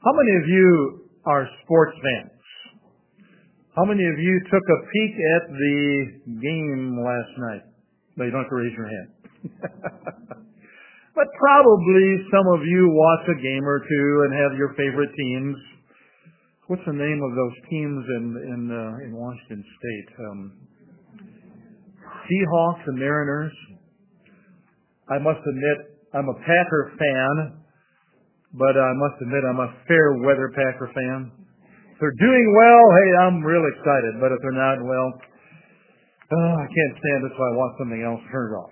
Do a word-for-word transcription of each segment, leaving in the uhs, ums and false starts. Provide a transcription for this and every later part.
How many of you are sports fans? How many of you took a peek at the game last night? No, you don't have to raise your hand. But probably some of you watch a game or two and have your favorite teams. What's the name of those teams in in uh, in Washington State? Um, Seahawks and Mariners. I must admit, I'm a Packer fan, but I must admit I'm a fair weather Packer fan. If they're doing well, hey, I'm real excited. But if they're not, well, oh, I can't stand it, so I want something else turned off.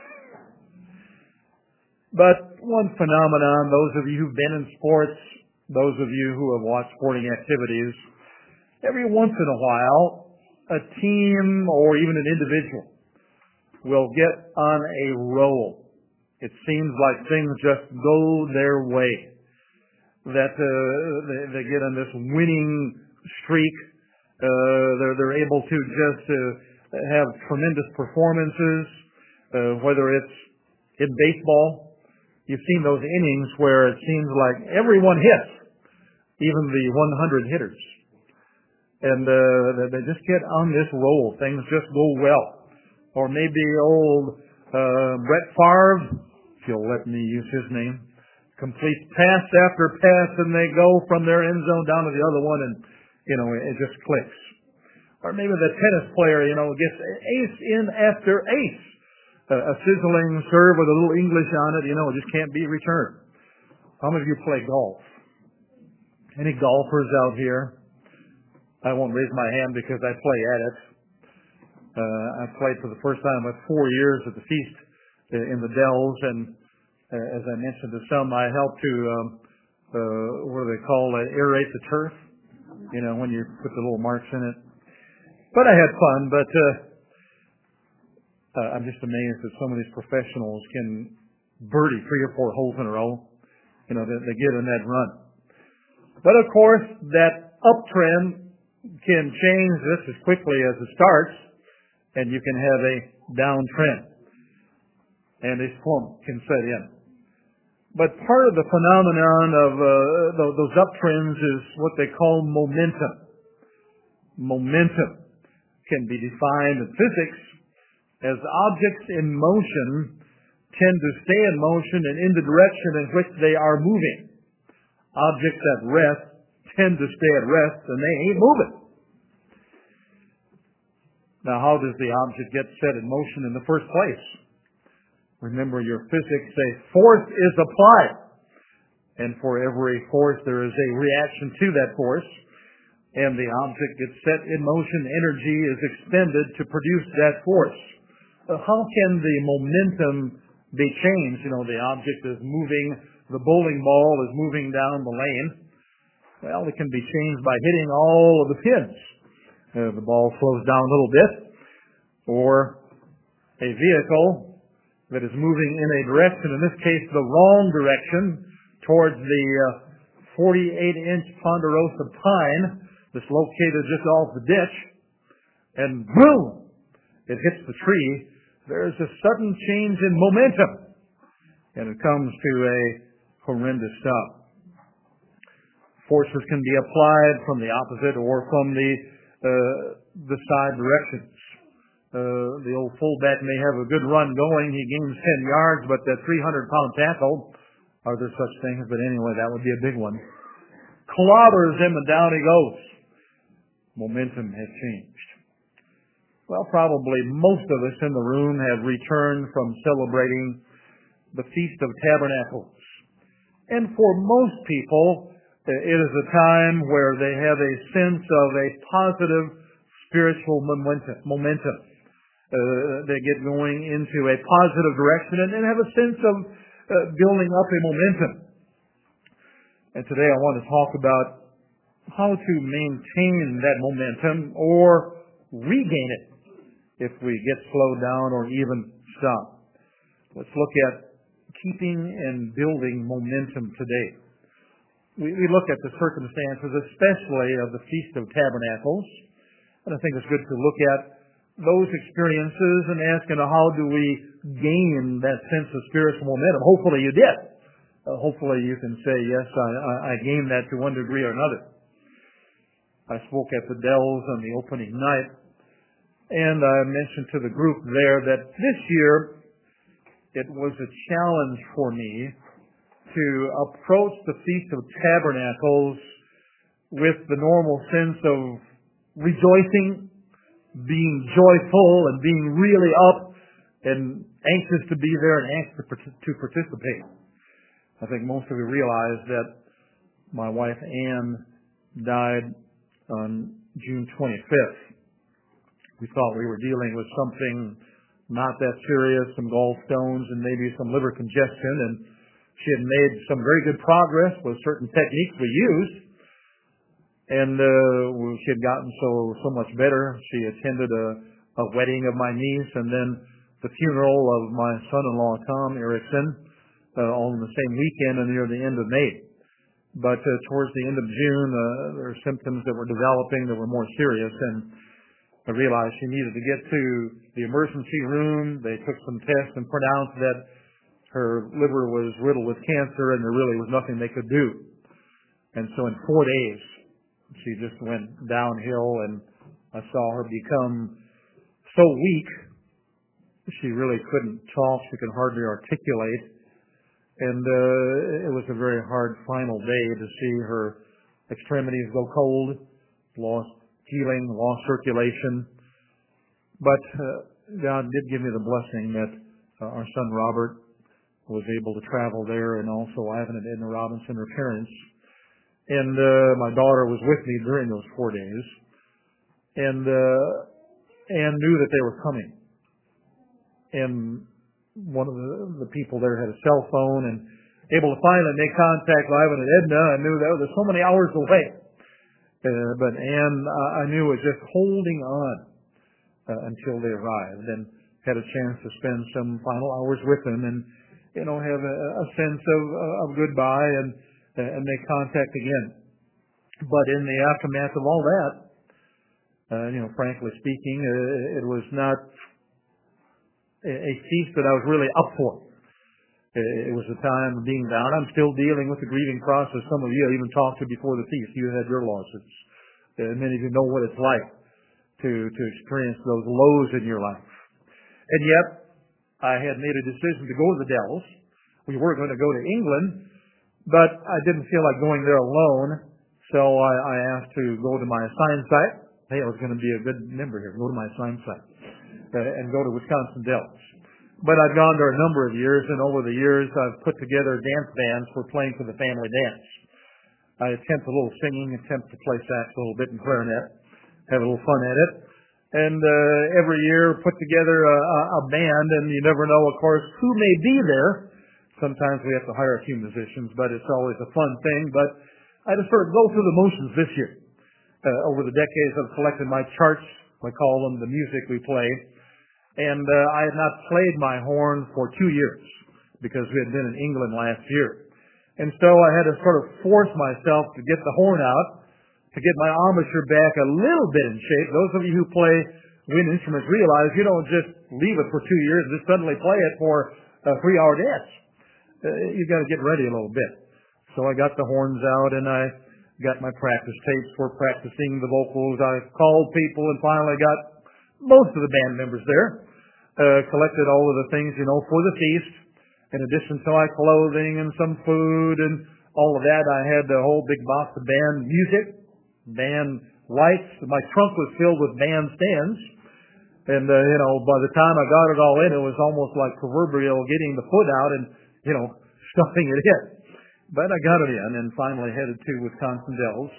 But one phenomenon, those of you who've been in sports, those of you who have watched sporting activities, every once in a while, a team or even an individual will get on a roll. It seems like things just go their way. That uh, they, they get on this winning streak. Uh, they're, they're able to just uh, have tremendous performances, uh, whether it's in baseball. You've seen those innings where it seems like everyone hits, even the one hundred hitters. And uh, they just get on this roll. Things just go well. Or maybe old uh, Brett Favre, if you'll let me use his name, completes pass after pass, and they go from their end zone down to the other one, and, you know, it just clicks. Or maybe the tennis player, you know, gets ace in after ace. Uh, a sizzling serve with a little English on it, you know, it just can't be returned. How many of you play golf? Any golfers out here? I won't raise my hand because I play at it. Uh, I played for the first time with four years at the Feast in the Dells, and uh, as I mentioned to some, I helped to, um, uh, what do they call it, aerate the turf, you know, when you put the little marks in it. But I had fun, but uh, uh, I'm just amazed that some of these professionals can birdie three or four holes in a row, you know, they, they get in that run. But of course, that uptrend can change just as quickly as it starts, and you can have a downtrend, and a slump can set in. But part of the phenomenon of uh, those uptrends is what they call momentum. Momentum can be defined in physics as objects in motion tend to stay in motion and in the direction in which they are moving. Objects at rest tend to stay at rest, and they ain't moving. Now, how does the object get set in motion in the first place? Remember, your physics say force is applied. And for every force, there is a reaction to that force. And the object gets set in motion. Energy is expended to produce that force. Uh, how can the momentum be changed? You know, the object is moving, the bowling ball is moving down the lane. Well, it can be changed by hitting all of the pins. Uh, the ball slows down a little bit, or a vehicle that is moving in a direction, in this case the wrong direction, towards the uh, forty-eight inch ponderosa pine that's located just off the ditch, and boom, it hits the tree. There's a sudden change in momentum, and it comes to a horrendous stop. Forces can be applied from the opposite or from the Uh, the side directions. Uh, the old fullback may have a good run going. He gains ten yards, but that three hundred pound tackle, are there such things? But anyway, that would be a big one. Clobbers him and down he goes. Momentum has changed. Well, probably most of us in the room have returned from celebrating the Feast of Tabernacles. And for most people, it is a time where they have a sense of a positive spiritual momentum. momentum. Uh, they get going into a positive direction and, and have a sense of uh, building up a momentum. And today I want to talk about how to maintain that momentum or regain it if we get slowed down or even stop. Let's look at keeping and building momentum today. We, we look at the circumstances, especially of the Feast of Tabernacles, and I think it's good to look at those experiences and ask, you know, how do we gain that sense of spiritual momentum? Hopefully you did. Uh, hopefully you can say, yes, I, I, I gained that to one degree or another. I spoke at the Dells on the opening night, and I mentioned to the group there that this year it was a challenge for me to approach the Feast of Tabernacles with the normal sense of rejoicing, being joyful, and being really up and anxious to be there and anxious to participate. I think most of you realize that my wife Ann died on June twenty-fifth. We thought we were dealing with something not that serious, some gallstones and maybe some liver congestion, and she had made some very good progress with certain techniques we used, and uh, she had gotten so so much better. She attended a, a wedding of my niece, and then the funeral of my son-in-law Tom Erickson, uh, all in the same weekend and near the end of May. But uh, towards the end of June, uh, there were symptoms that were developing that were more serious, and I realized she needed to get to the emergency room. They took some tests and pronounced that her liver was riddled with cancer, and there really was nothing they could do. And so in four days, she just went downhill, and I saw her become so weak, she really couldn't talk. She could hardly articulate. And uh, it was a very hard final day to see her extremities go cold, lost healing, lost circulation. But uh, God did give me the blessing that uh, our son Robert was able to travel there, and also Ivan and Edna Robinson, her parents. And uh, my daughter was with me during those four days, and uh, and knew that they were coming. And one of the, the people there had a cell phone and able to finally make contact with Ivan and Edna. I knew that was so many hours away. Uh, but Ann, uh, I knew, was just holding on uh, until they arrived, and had a chance to spend some final hours with them, and you know, have a, a sense of, of goodbye and uh, and make contact again. But in the aftermath of all that, uh, you know, frankly speaking, uh, it was not a feast that I was really up for. It was a time of being down. I'm still dealing with the grieving process. Some of you I even talked to before the feast. You had your losses. Uh, many of you know what it's like to, to experience those lows in your life. And yet, I had made a decision to go to the Dells. We were going to go to England, but I didn't feel like going there alone, so I, I asked to go to my assigned site. Hey, I was going to be a good member here. Go to my assigned site. Uh, and go to Wisconsin Dells. But I've gone there a number of years, and over the years I've put together dance bands for playing for the family dance. I attempt a little singing, attempt to play sax a little bit and clarinet, have a little fun at it. And uh, every year put together a, a band, and you never know, of course, who may be there. Sometimes we have to hire a few musicians, but it's always a fun thing. But I just sort of go through the motions this year. Uh, over the decades I've collected my charts, I call them the music we play. And uh, I had not played my horn for two years because we had been in England last year. And so I had to sort of force myself to get the horn out, to get my embouchure back a little bit in shape. Those of you who play wind instruments realize you don't just leave it for two years and just suddenly play it for a three-hour dance. Uh, you've got to get ready a little bit. So I got the horns out, and I got my practice tapes for practicing the vocals. I called people and finally got most of the band members there, uh, collected all of the things, you know, for the feast. In addition to my clothing and some food and all of that, I had the whole big box of band music, band lights. My trunk was filled with band stands. And, uh, you know, by the time I got it all in, it was almost like proverbial getting the foot out and, you know, stuffing it in. But I got it in and finally headed to Wisconsin Dells.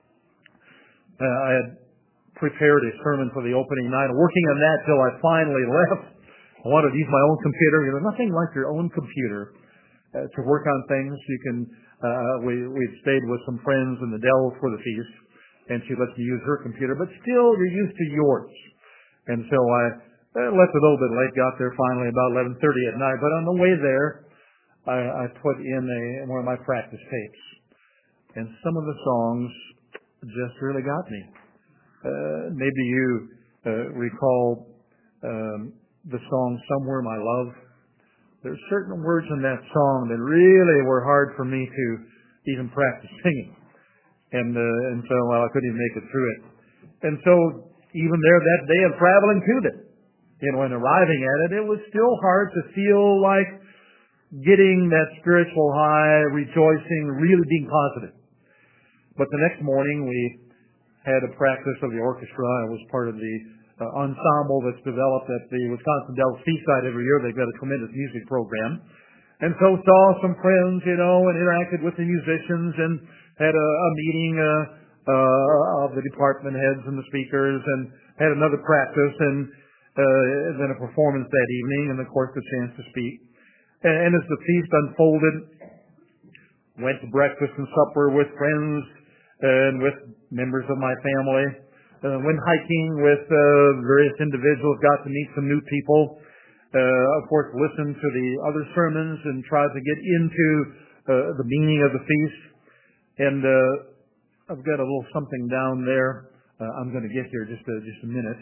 Uh, I had prepared a sermon for the opening night, working on that till I finally left. I wanted to use my own computer. You know, nothing like your own computer uh, to work on things. You can. Uh, we we stayed with some friends in the Dells for the feast, and she lets me use her computer. But still, you're used to yours. And so I uh, left a little bit late. Got there finally about eleven thirty at night. But on the way there, I, I put in a one of my practice tapes, and some of the songs just really got me. Uh, maybe you uh, recall um, the song "Somewhere My Love." there's certain words in that song that really were hard for me to even practice singing. And, uh, and so, well, I couldn't even make it through it. And so, even there that day of traveling to it, you know, and arriving at it, it was still hard to feel like getting that spiritual high, rejoicing, really being positive. But the next morning, we had a practice of the orchestra. I was part of the uh, ensemble that's developed at the Wisconsin Dells Seaside every year. They've got a tremendous music program. And so saw some friends, you know, and interacted with the musicians and had a, a meeting uh, uh, of the department heads and the speakers and had another practice and uh, then a performance that evening and, of course, the chance to speak. And, and as the feast unfolded, went to breakfast and supper with friends and with members of my family. Uh, went hiking with uh, various individuals, got to meet some new people. Uh, of course, listened to the other sermons and tried to get into uh, the meaning of the feast. And uh, I've got a little something down there. Uh, I'm going to get here just a, just a minute.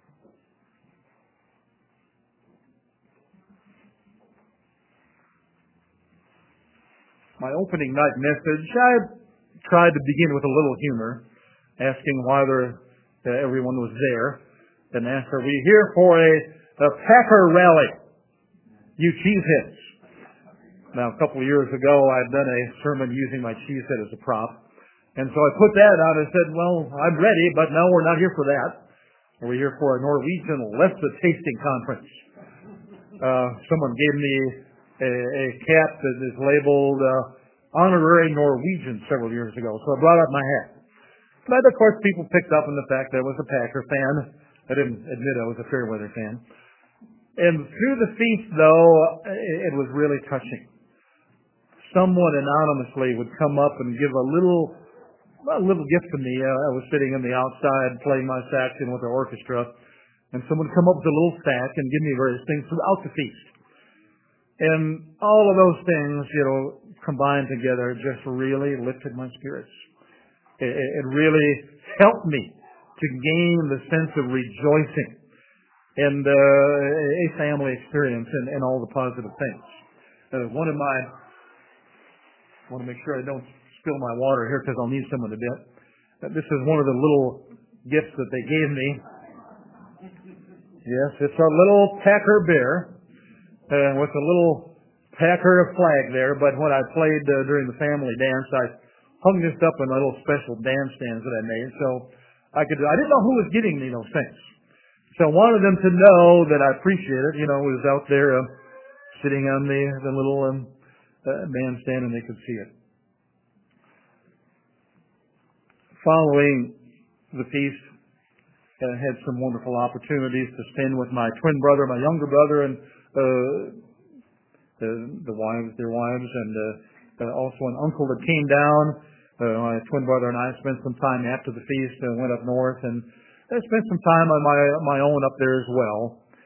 My opening night message, I tried to begin with a little humor, asking why there, uh, everyone was there, and asked, are we here for a, a Packer rally? You cheeseheads. Now, a couple of years ago, I'd done a sermon using my cheesehead as a prop, and so I put that out and said, well, I'm ready, but no, we're not here for that. We're here for a Norwegian Lefse tasting conference. Uh, someone gave me a, a cap that is labeled uh, honorary Norwegian several years ago, so I brought out my hat. But of course, people picked up on the fact that I was a Packer fan. I didn't admit I was a Fairweather fan. And through the feast, though, it was really touching. Someone anonymously would come up and give a little, a little gift to me. I was sitting in the outside playing my saxophone with the orchestra, and someone would come up with a little sack and give me various things throughout the feast. And all of those things, you know, combined together just really lifted my spirits. It, it really helped me to gain the sense of rejoicing and uh, a family experience and, and all the positive things. Uh, one of my, I want to make sure I don't spill my water here because I'll need some in a bit. Uh, this is one of the little gifts that they gave me. Yes, it's a little Packer bear uh, with a little Packer flag there. But when I played uh, during the family dance, I hung this up in a little special bandstand that I made, so I could. I didn't know who was getting me those things. So I wanted them to know that I appreciate it. You know, I was out there uh, sitting on the, the little um, uh, bandstand and they could see it. Following the feast, I uh, had some wonderful opportunities to spend with my twin brother, my younger brother, and uh, the, the wives, their wives, and uh, uh, also an uncle that came down. Uh, my twin brother and I spent some time after the feast and went up north and I spent some time on my my own up there as well,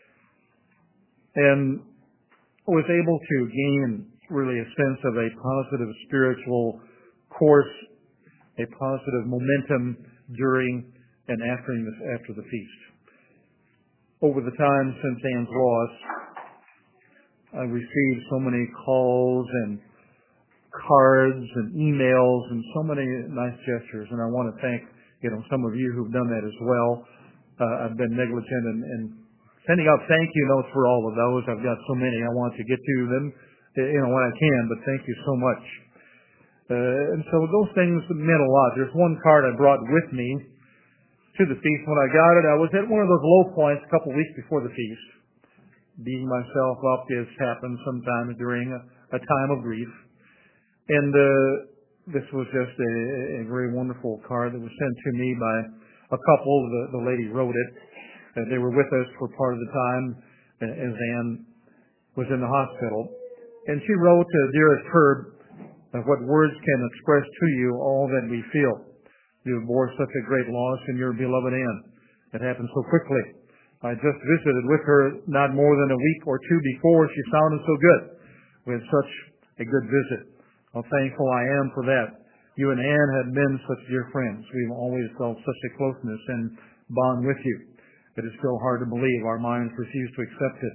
and was able to gain really a sense of a positive spiritual course, a positive momentum during and after the, after the feast. Over the time since Anne's loss, I've received so many calls and cards and emails and so many nice gestures, and I want to thank you know, some of you who've done that as well. Uh, I've been negligent in, in sending out thank you notes for all of those. I've got so many. I want to get to them, you know, when I can, but thank you so much. Uh, and so those things meant a lot. There's one card I brought with me to the feast. When I got it, I was at one of those low points a couple weeks before the feast, beating myself up as happens sometimes during a, a time of grief. And, uh, this was just a, a very wonderful card that was sent to me by a couple. The, the lady wrote it. Uh, they were with us for part of the time as Anne was in the hospital. And she wrote, uh, Dearest Herb, uh, what words can express to you all that we feel. You bore such a great loss in your beloved Anne. It happened so quickly. I just visited with her not more than a week or two before. She sounded so good. We had such a good visit. How thankful I am for that. You and Anne have been such dear friends. We've always felt such a closeness and bond with you. It is still hard to believe. Our minds refuse to accept it.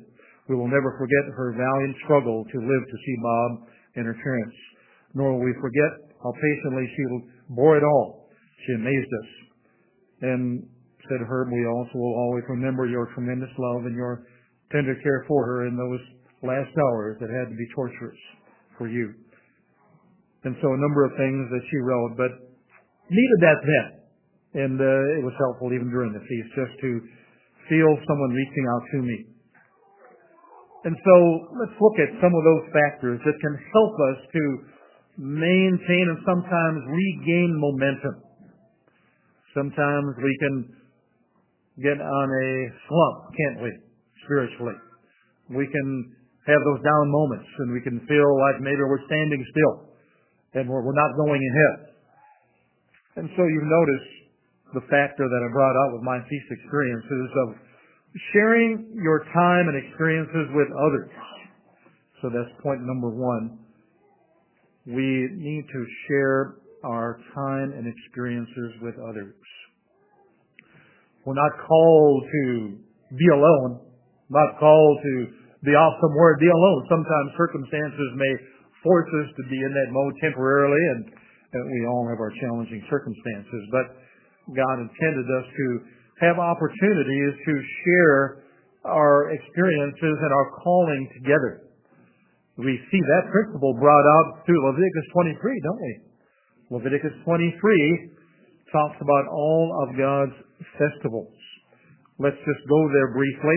We will never forget her valiant struggle to live to see Bob and her parents, nor will we forget how patiently she bore it all. She amazed us. And said Herb, we also will always remember your tremendous love and your tender care for her in those last hours that had to be torturous for you. And so a number of things that she wrote, but needed that then. And uh, it was helpful even during the feast just to feel someone reaching out to me. And so let's look at some of those factors that can help us to maintain and sometimes regain momentum. Sometimes we can get on a slump, can't we, spiritually? We can have those down moments and we can feel like maybe we're standing still and we're, we're not going ahead. And so you notice the factor that I brought out with my feast experiences of sharing your time and experiences with others. So that's point number one. We need to share our time and experiences with others. We're not called to be alone, not called to be off somewhere, be alone. Sometimes circumstances may force us to be in that mode temporarily, and, and we all have our challenging circumstances. But God intended us to have opportunities to share our experiences and our calling together. We see that principle brought out through Leviticus twenty-three, don't we? Leviticus twenty-three talks about all of God's festivals. Let's just go there briefly.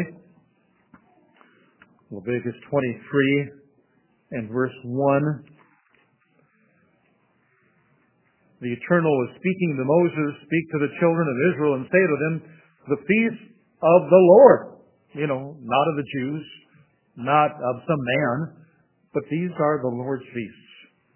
Leviticus twenty-three and verse one. The Eternal is speaking to Moses, speak to the children of Israel and say to them, the feast of the Lord. You know, not of the Jews, not of some man, but these are the Lord's feasts,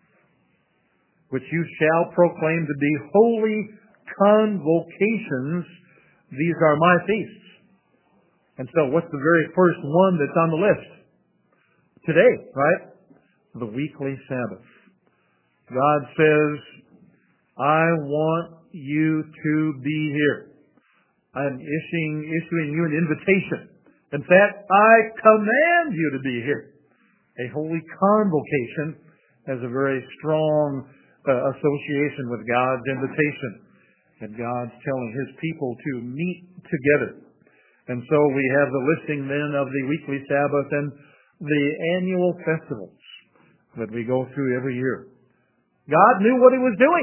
which you shall proclaim to be holy convocations. These are my feasts. And so what's the very first one that's on the list? Today, right? The weekly Sabbath. God says, I want you to be here. I'm issuing, issuing you an invitation. In fact, I command you to be here. A holy convocation has a very strong uh, association with God's invitation. And God's telling His people to meet together. And so we have the listing then of the weekly Sabbath and the annual festivals that we go through every year. God knew what He was doing.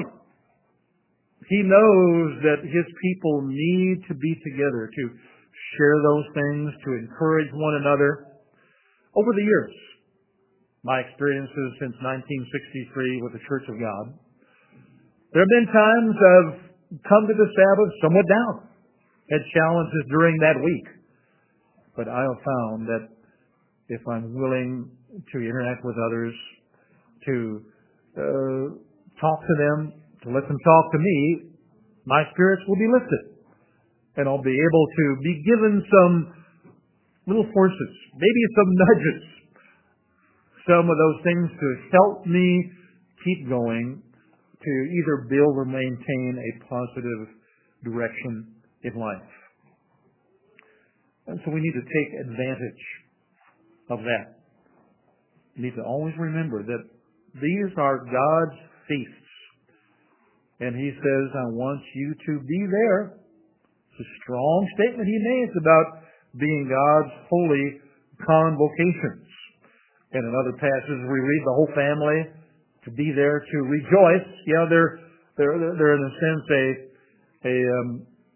He knows that His people need to be together to share those things, to encourage one another. Over the years, my experiences since nineteen sixty-three with the Church of God, there have been times I've come to the Sabbath somewhat down, had challenges during that week. But I have found that if I'm willing to interact with others, to uh, talk to them, to let them talk to me, my spirits will be lifted. And I'll be able to be given some little forces, maybe some nudges, some of those things to help me keep going, to either build or maintain a positive direction in life. And so we need to take advantage of that. We need to always remember that these are God's feasts. And He says, I want you to be there. It's a strong statement He makes about being God's holy convocations. And in other passages we read the whole family to be there to rejoice. You know, they're, they're, they're in a sense a, a um,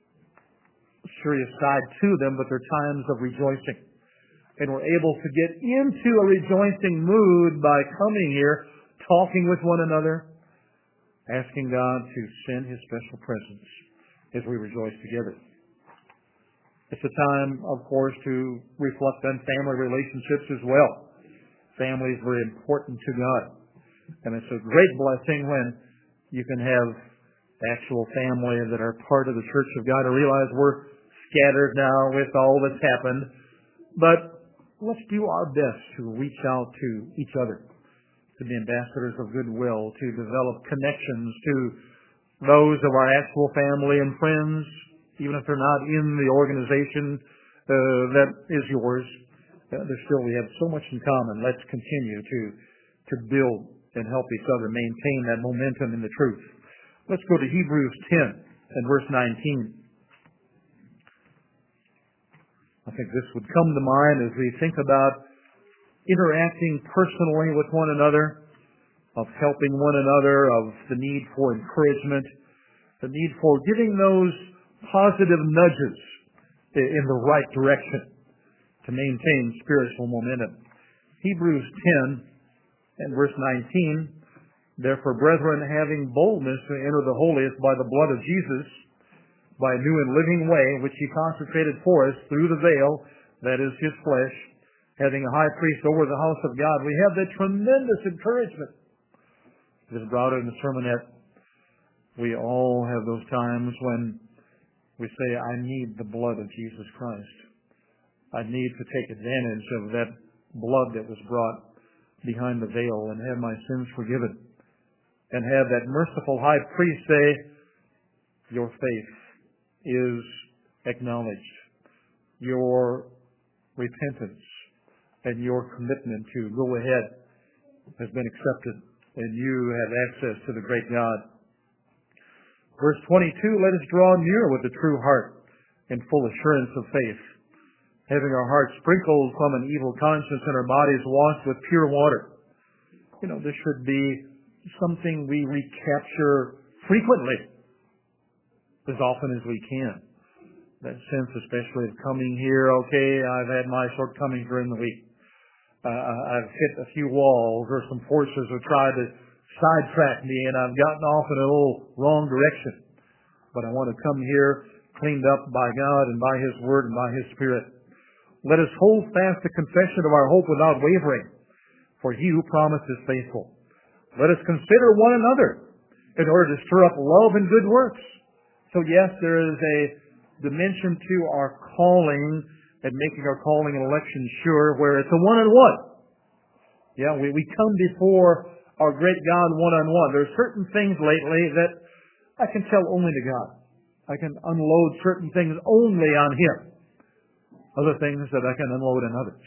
serious side to them, but they're times of rejoicing. And we're able to get into a rejoicing mood by coming here, talking with one another, asking God to send His special presence as we rejoice together. It's a time, of course, to reflect on family relationships as well. Family is very important to God. And it's a great blessing when you can have actual family that are part of the Church of God. I realize we're scattered now with all that's happened, but let's do our best to reach out to each other, to be ambassadors of goodwill, to develop connections to those of our actual family and friends, even if they're not in the organization uh, that is yours, Uh, there's still, we have so much in common. Let's continue to, to build and help each other maintain that momentum in the truth. Let's go to Hebrews ten and verse nineteen. I think this would come to mind as we think about interacting personally with one another, of helping one another, of the need for encouragement, the need for giving those positive nudges in the right direction to maintain spiritual momentum. Hebrews ten and verse nineteen, therefore, brethren, having boldness to enter the holiest by the blood of Jesus, by a new and living way, which he consecrated for us through the veil, that is his flesh, having a high priest over the house of God, we have that tremendous encouragement. It is brought in the sermonette. We all have those times when we say, I need the blood of Jesus Christ. I need to take advantage of that blood that was brought behind the veil and have my sins forgiven. And have that merciful high priest say, your faith is acknowledged. Your repentance and your commitment to go ahead has been accepted, and you have access to the great God. Verse twenty-two, let us draw near with a true heart and full assurance of faith, having our hearts sprinkled from an evil conscience and our bodies washed with pure water. You know, this should be something we recapture frequently, as often as we can. That sense, especially of coming here, okay, I've had my shortcomings during the week. Uh, I've hit a few walls, or some forces have tried to sidetrack me, and I've gotten off in a little wrong direction. But I want to come here cleaned up by God and by His Word and by His Spirit. Let us hold fast the confession of our hope without wavering, for He who promised is faithful. Let us consider one another in order to stir up love and good works. So yes, there is a dimension to our calling and making our calling and election sure, where it's a one-on-one. Yeah, we, we come before our great God one-on-one. There are certain things lately that I can tell only to God. I can unload certain things only on Him. Other things that I can unload on others.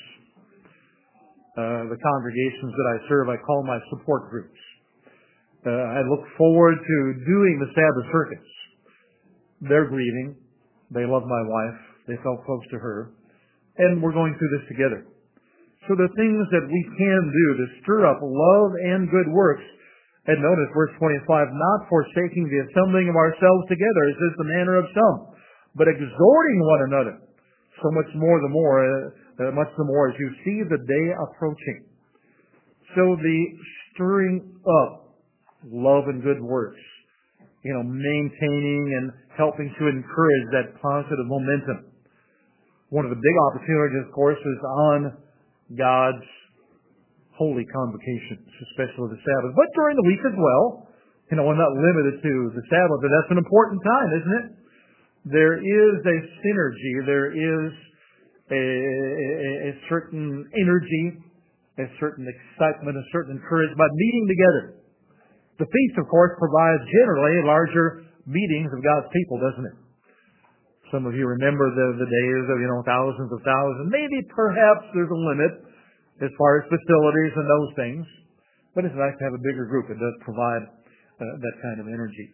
Uh, the congregations that I serve, I call my support groups. Uh, I look forward to doing the Sabbath circuits. They're grieving. They love my wife. They felt close to her. And we're going through this together. So the things that we can do to stir up love and good works. And notice verse twenty-five, not forsaking the assembling of ourselves together, as is the manner of some, but exhorting one another. So much more the more, uh, uh, much the more as you see the day approaching. So the stirring up love and good works, you know, maintaining and helping to encourage that positive momentum. One of the big opportunities, of course, is on God's holy convocations, especially the Sabbath, but during the week as well. You know, we're not limited to the Sabbath, but that's an important time, isn't it? There is a synergy, there is a, a, a certain energy, a certain excitement, a certain encouragement by meeting together. The feast, of course, provides generally larger meetings of God's people, doesn't it? Some of you remember the, the days of, you know, thousands of thousands. Maybe perhaps there's a limit as far as facilities and those things. But it's nice to have a bigger group. It does provide uh, that kind of energy.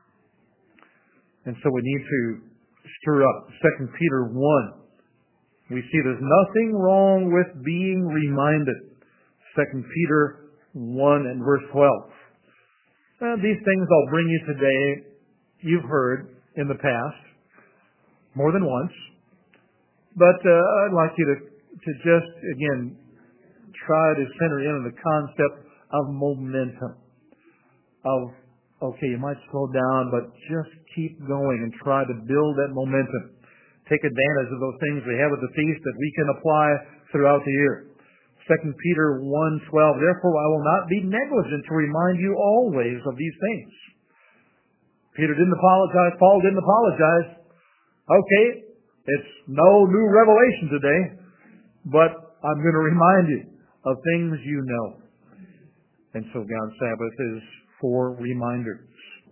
And so we need to stir up. Second Peter one. We see there's nothing wrong with being reminded. Second Peter one and verse twelve. Uh, these things I'll bring you today, you've heard in the past, more than once. But uh, I'd like you to, to just, again, try to center in on the concept of momentum. Of, okay, you might slow down, but just keep going and try to build that momentum. Take advantage of those things we have at the feast that we can apply throughout the year. Second Peter one twelve, therefore I will not be negligent to remind you always of these things. Peter didn't apologize. Paul didn't apologize. Okay, it's no new revelation today, but I'm going to remind you of things you know. And so God's Sabbath is for reminders.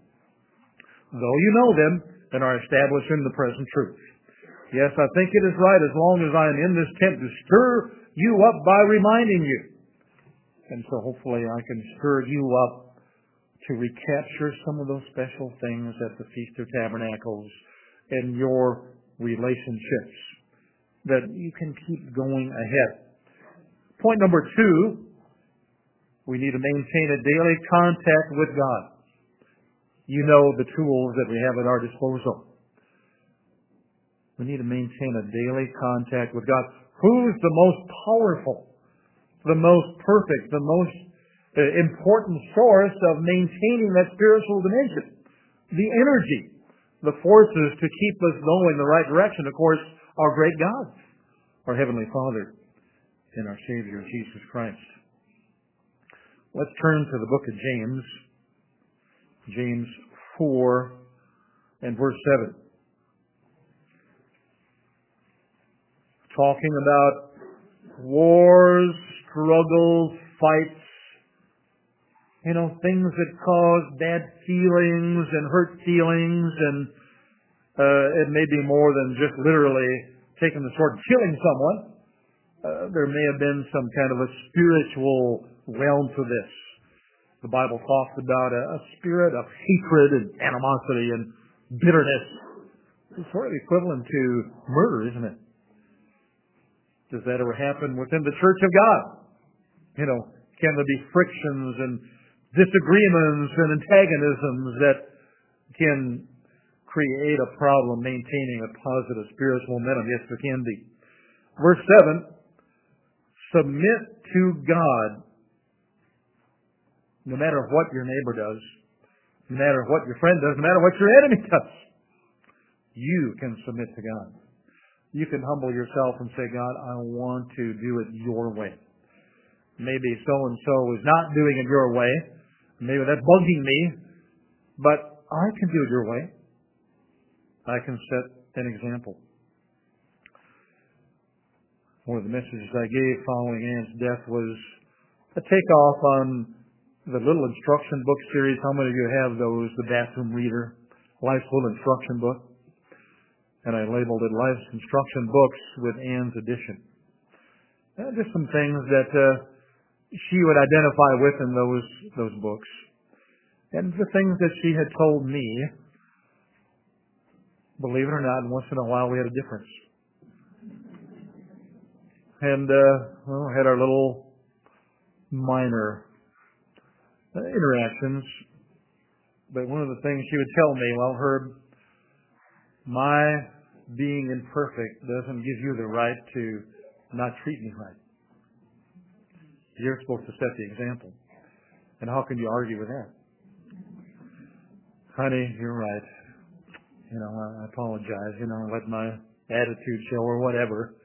Though you know them and are established in the present truth. Yes, I think it is right as long as I am in this tent to stir you up by reminding you. And so hopefully I can stir you up to recapture some of those special things at the Feast of Tabernacles in your relationships, that you can keep going ahead. Point number two, we need to maintain a daily contact with God. You know the tools that we have at our disposal. We need to maintain a daily contact with God. Who's the most powerful, the most perfect, the most uh, important source of maintaining that spiritual dimension? The energy, the forces to keep us going the right direction. Of course, our great God, our Heavenly Father, and our Savior, Jesus Christ. Let's turn to the book of James. James four and verse seven. Talking about wars, struggles, fights, you know, things that cause bad feelings and hurt feelings, and uh, it may be more than just literally taking the sword and killing someone. Uh, there may have been some kind of a spiritual realm to this. The Bible talks about a, a spirit of hatred and animosity and bitterness. It's sort of equivalent to murder, isn't it? Does that ever happen within the Church of God? You know, can there be frictions and disagreements and antagonisms that can create a problem maintaining a positive spiritual momentum? Yes, there can be. Verse seven, submit to God no matter what your neighbor does, no matter what your friend does, no matter what your enemy does. You can submit to God. You can humble yourself and say, God, I want to do it your way. Maybe so-and-so is not doing it your way. Maybe that's bugging me, but I can do it your way. I can set an example. One of the messages I gave following Ann's death was a takeoff on the little instruction book series. How many of you have those? The Bathroom Reader, Life's Little Instruction Book. And I labeled it Life's Instruction Books with Ann's Edition. Uh, just some things that uh, she would identify with in those those books. And the things that she had told me, believe it or not, once in a while we had a difference. And, uh, well, had our little minor uh, interactions. But one of the things she would tell me, well, Herb, my being imperfect doesn't give you the right to not treat me right. You're supposed to set the example. And how can you argue with that? Honey, you're right. You know, I apologize. You know, let my attitude show or whatever.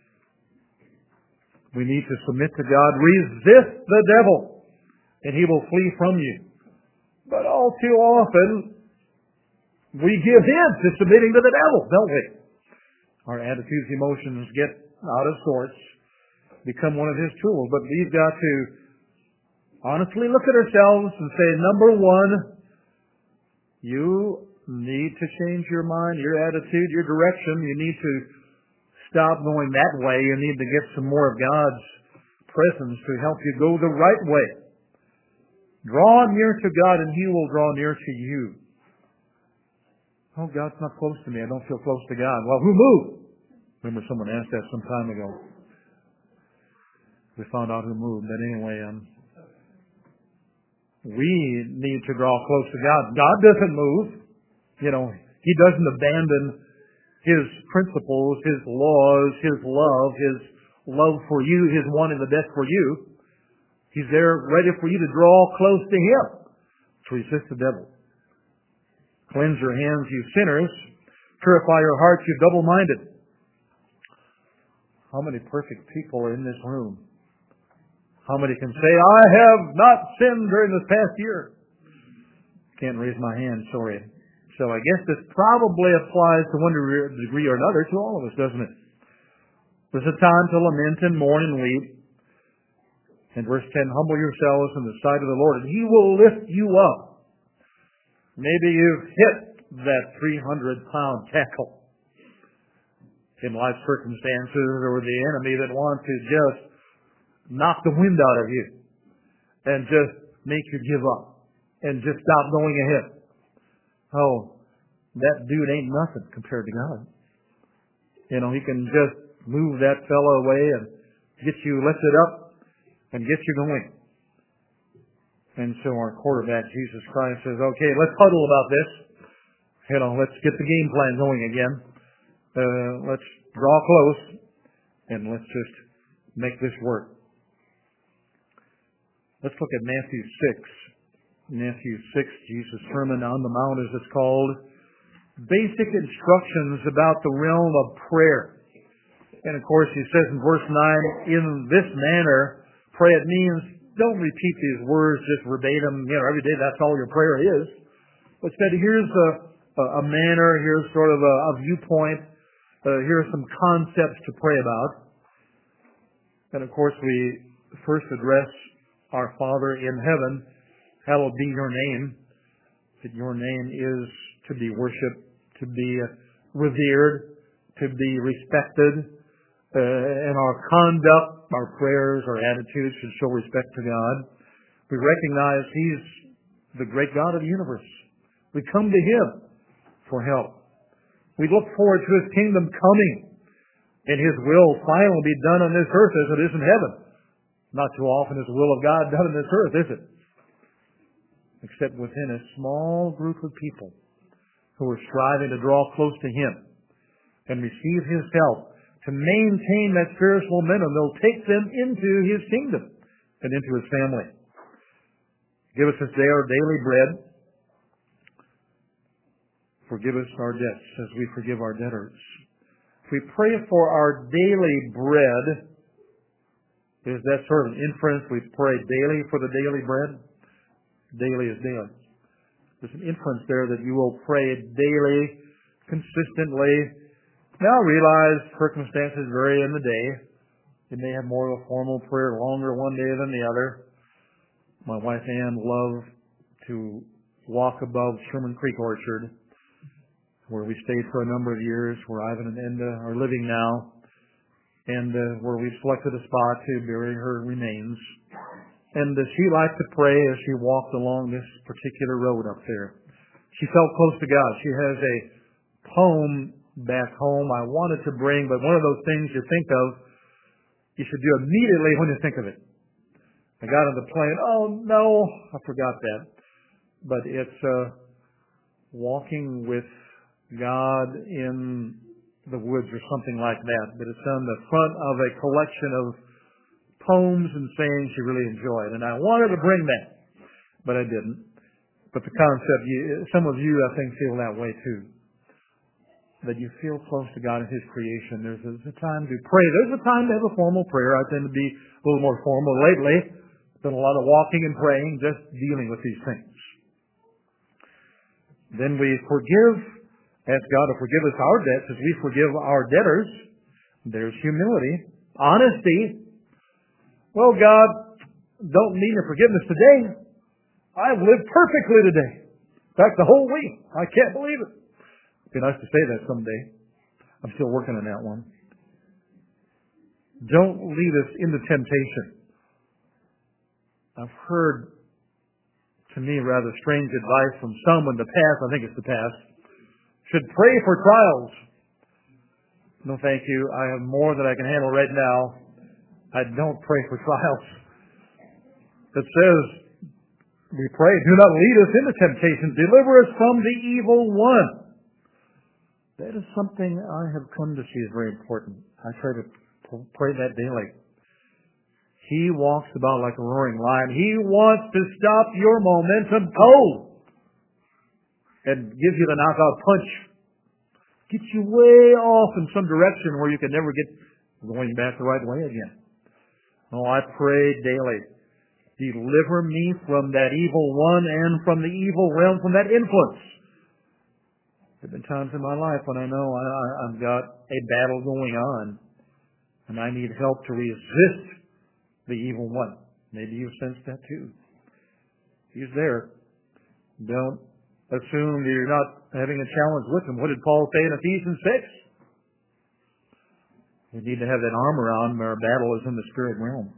We need to submit to God. Resist the devil, and he will flee from you. But all too often, we give in to submitting to the devil, don't we? Our attitudes, emotions get out of sorts, become one of his tools. But we've got to honestly look at ourselves and say, number one, you need to change your mind, your attitude, your direction. You need to stop going that way. You need to get some more of God's presence to help you go the right way. Draw near to God and he will draw near to you. Oh, God's not close to me. I don't feel close to God. Well, who moved? Remember someone asked that some time ago. We found out who moved. But anyway, um, we need to draw close to God. God doesn't move. You know, he doesn't abandon his principles, his laws, his love, his love for you, his wanting the best for you. He's there ready for you to draw close to him, to resist the devil. Cleanse your hands, you sinners. Purify your hearts, you double-minded. How many perfect people are in this room? How many can say, I have not sinned during this past year? Can't raise my hand, sorry. So I guess this probably applies to one degree or another to all of us, doesn't it? There's a time to lament and mourn and weep. In verse ten, humble yourselves in the sight of the Lord, and he will lift you up. Maybe you've hit that three hundred pound tackle. in life circumstances, or the enemy that wants to just knock the wind out of you and just make you give up and just stop going ahead. Oh, that dude ain't nothing compared to God. You know, he can just move that fellow away and get you lifted up and get you going. And so our quarterback, Jesus Christ, says, okay, let's huddle about this. You know, let's get the game plan going again. Uh, let's draw close and let's just make this work. Let's look at Matthew six. Matthew six, Jesus' Sermon on the Mount, as it's called. Basic instructions about the realm of prayer. And of course, he says in verse nine, in this manner, pray. It means don't repeat these words just verbatim, you know, every day that's all your prayer is. But said, here's a, a manner, here's sort of a, a viewpoint, uh, here are some concepts to pray about. And of course, we first address our Father in heaven. Hallowed be your name. That your name is to be worshipped, to be revered, to be respected. Uh, and our conduct, our prayers, our attitudes should show respect to God. We recognize He's the great God of the universe. We come to Him for help. We look forward to His kingdom coming and His will finally be done on this earth as it is in heaven. Not too often is the will of God done on this earth, is it? Except within a small group of people who are striving to draw close to Him and receive His help to maintain that spiritual momentum. They'll take them into His kingdom and into His family. Give us this day our daily bread. Forgive us our debts as we forgive our debtors. We pray for our daily bread. Is that sort of an inference? We pray daily for the daily bread? Daily is daily. There's an inference there that you will pray daily, consistently. Now realize circumstances vary in the day. You may have more of a formal prayer longer one day than the other. My wife Ann loved to walk above Sherman Creek Orchard, where we stayed for a number of years, where Ivan and Enda are living now, and uh, where we selected a spot to bury her remains. And uh, she liked to pray as she walked along this particular road up there. She felt close to God. She has a poem back home I wanted to bring, but one of those things you think of, you should do immediately when you think of it. I got on the plane, oh no, I forgot that. But it's uh, walking with God in the woods or something like that. But it's on the front of a collection of poems and sayings she really enjoyed. And I wanted to bring that, but I didn't. But the concept, you, some of you, I think, feel that way too. That you feel close to God and His creation. There's a, there's a time to pray. There's a time to have a formal prayer. I tend to be a little more formal lately. Done a lot of walking and praying, just dealing with these things. Then we forgive. Ask God to forgive us our debts as we forgive our debtors. There's humility. Honesty. Well, God, don't need your forgiveness today. I've lived perfectly today. In fact, the whole week. I can't believe it. It'd be nice to say that someday. I'm still working on that one. Don't lead us into temptation. I've heard, to me, rather strange advice from some in the past. I think it's the past. Should pray for trials. No, thank you. I have more than I can handle right now. I don't pray for trials. It says, we pray, do not lead us into temptation. Deliver us from the evil one. That is something I have come to see is very important. I try to pray that daily. He walks about like a roaring lion. He wants to stop your momentum cold and gives you the knockout punch. Gets you way off in some direction where you can never get going back the right way again. Oh, I pray daily. Deliver me from that evil one and from the evil realm, from that influence. There have been times in my life when I know I, I, I've got a battle going on and I need help to resist the evil one. Maybe you've sensed that too. He's there. Don't assume that you're not having a challenge with him. What did Paul say in Ephesians six? We need to have that armor on where our battle is in the spirit realm.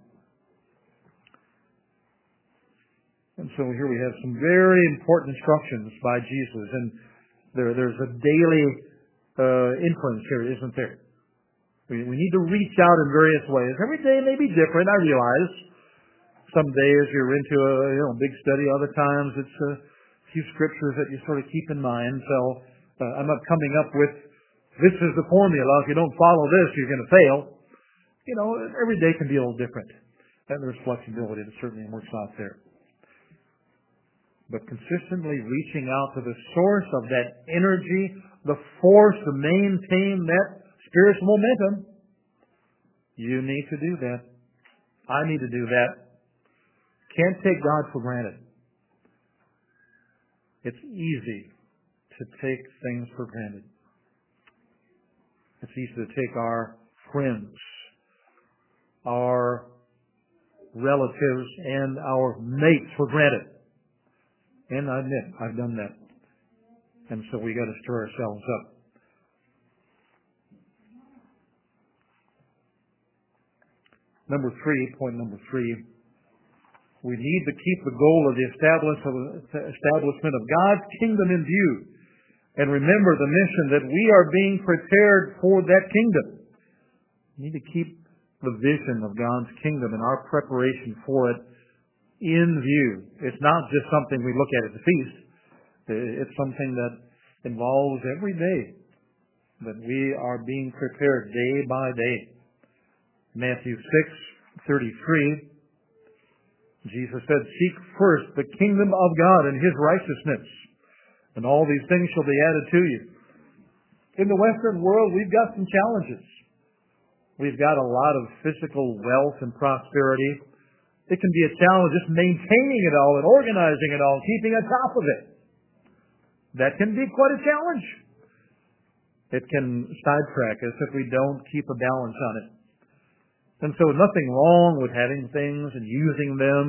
And so here we have some very important instructions by Jesus. And there, there's a daily uh, influence here, isn't there? We, we need to reach out in various ways. Every day may be different, I realize. Some days you're into a you know, big study. Other times it's a few scriptures that you sort of keep in mind. So uh, I'm not coming up with, this is the formula. If you don't follow this, you're going to fail. You know, every day can be a little different. And there's flexibility that certainly works out there. But consistently reaching out to the source of that energy, the force to maintain that spiritual momentum, you need to do that. I need to do that. Can't take God for granted. It's easy to take things for granted. It's easy to take our friends, our relatives, and our mates for granted. And I admit, I've done that. And so we got to stir ourselves up. Number three, point number three, we need to keep the goal of the establishment of God's kingdom in view. And remember the mission that we are being prepared for that kingdom. We need to keep the vision of God's kingdom and our preparation for it in view. It's not just something we look at at the feast. It's something that involves every day that we are being prepared day by day. Matthew six thirty-three, Jesus said, "Seek first the kingdom of God and His righteousness, and all these things shall be added to you." In the Western world, we've got some challenges. We've got a lot of physical wealth and prosperity. It can be a challenge just maintaining it all and organizing it all, keeping on top of it. That can be quite a challenge. It can sidetrack us if we don't keep a balance on it. And so nothing wrong with having things and using them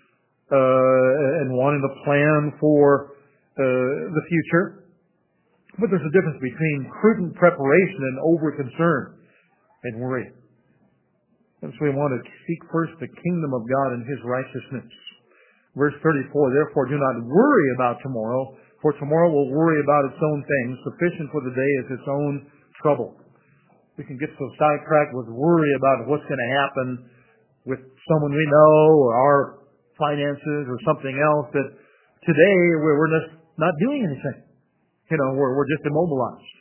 uh, and wanting to plan for uh, the future. But there's a difference between prudent preparation and over-concern and worry. And so we want to seek first the kingdom of God and His righteousness. Verse thirty-four, "Therefore do not worry about tomorrow, for tomorrow will worry about its own things. Sufficient for the day is its own trouble." We can get so sidetracked with worry about what's going to happen with someone we know or our finances or something else that today we're just not doing anything. You know, we're, we're just immobilized.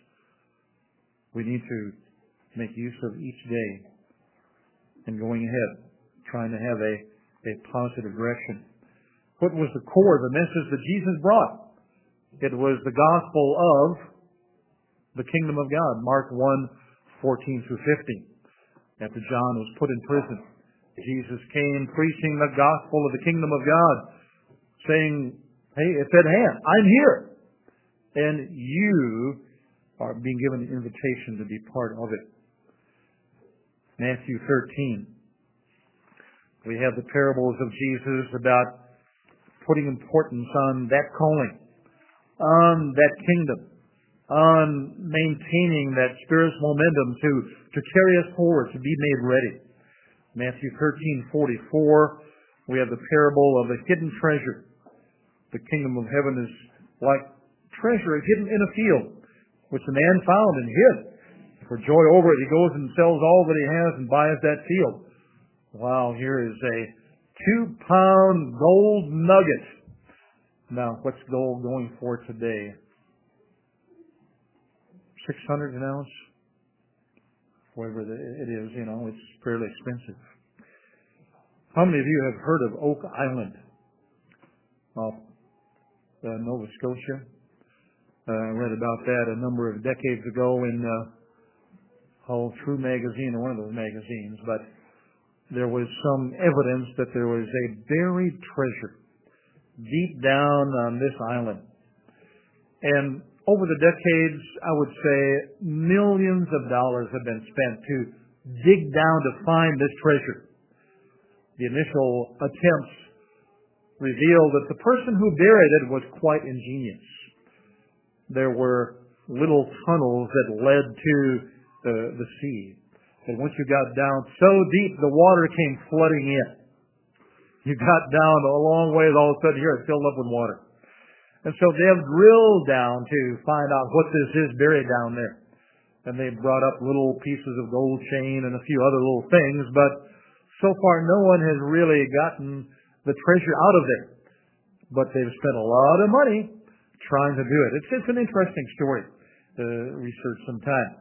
We need to make use of each day and going ahead, trying to have a, a positive direction. What was the core of the message that Jesus brought? It was the gospel of the kingdom of God. Mark one, fourteen through fifteen. After John was put in prison, Jesus came preaching the gospel of the kingdom of God, saying, hey, it's at hand. I'm here. And you are being given an invitation to be part of it. Matthew thirteen. We have the parables of Jesus about putting importance on that calling, on that kingdom, on maintaining that spiritual momentum to, to carry us forward, to be made ready. Matthew thirteen forty-four, we have the parable of the hidden treasure. The kingdom of heaven is like treasure hidden in a field, which a man found and hid. For joy over it, he goes and sells all that he has and buys that field. Wow, here is a two-pound gold nugget. Now, what's gold going for today? six hundred an ounce? Whatever it is, you know, it's fairly expensive. How many of you have heard of Oak Island off uh, Nova Scotia? Uh, I read about that a number of decades ago in uh, oh, True Magazine or one of those magazines, but there was some evidence that there was a buried treasure deep down on this island. And over the decades, I would say millions of dollars have been spent to dig down to find this treasure. The initial attempts revealed that the person who buried it was quite ingenious. There were little tunnels that led to the, the sea. And once you got down so deep, the water came flooding in. You got down a long ways, all of a sudden here it's filled up with water. And so they have drilled down to find out what this is buried down there. And they brought up little pieces of gold chain and a few other little things, but so far no one has really gotten the treasure out of there. But they've spent a lot of money trying to do it. It's, it's an interesting story to research some time.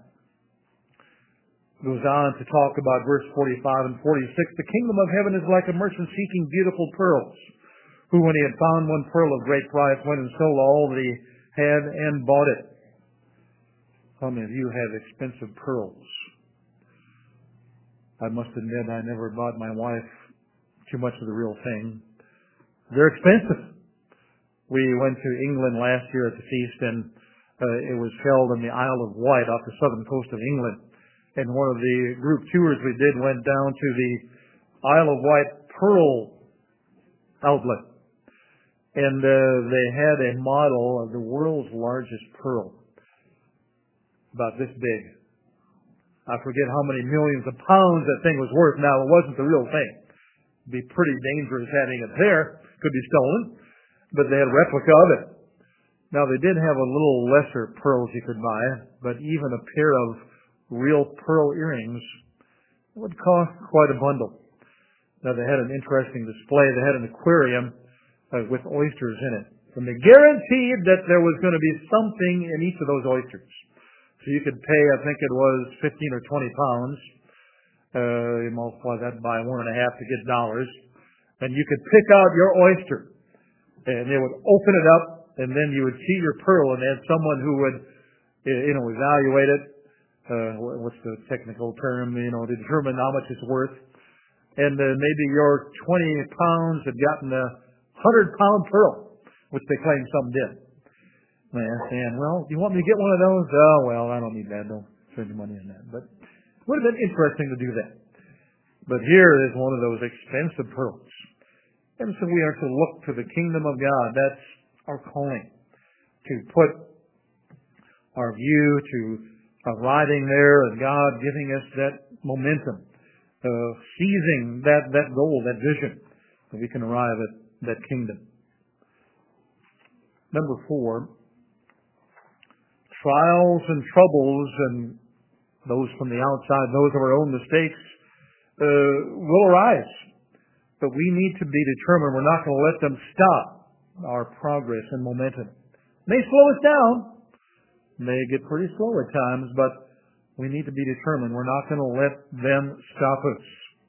Goes on to talk about verse forty-five and forty-six. The kingdom of heaven is like a merchant seeking beautiful pearls, who when he had found one pearl of great price went and sold all that he had and bought it. How many of you have expensive pearls? I must admit I never bought my wife too much of the real thing. They're expensive. We went to England last year at the feast, and uh, it was held in the Isle of Wight off the southern coast of England. And one of the group tours we did went down to the Isle of Wight Pearl outlet. And uh, they had a model of the world's largest pearl, about this big. I forget how many millions of pounds that thing was worth. Now, it wasn't the real thing. It'd be pretty dangerous having it there. Could be stolen. But they had a replica of it. Now, they did have a little lesser pearls you could buy, but even a pair of real pearl earrings would cost quite a bundle. Now, they had an interesting display. They had an aquarium uh, with oysters in it. And they guaranteed that there was going to be something in each of those oysters. So you could pay, I think it was fifteen or twenty pounds. Uh, you multiply that by one and a half to get dollars. And you could pick out your oyster. And they would open it up, and then you would see your pearl, and they had someone who would, you know, evaluate it. Uh, what's the technical term, you know, to determine how much it's worth. And uh, maybe your twenty pounds had gotten a one hundred pound pearl, which they claim some did. And I asked Dan, well, do you want me to get one of those? Oh, well, I don't need that. Don't spend your money on that. But it would have been interesting to do that. But here is one of those expensive pearls. And so we are to look to the kingdom of God. That's our calling. To put our view to arriving there and God giving us that momentum, uh, seizing that, that goal, that vision, that we can arrive at that kingdom. Number four, trials and troubles and those from the outside, those of our own mistakes, uh, will arise. But we need to be determined we're not going to let them stop our progress and momentum. They may slow us down. May get pretty slow at times, but we need to be determined. We're not going to let them stop us.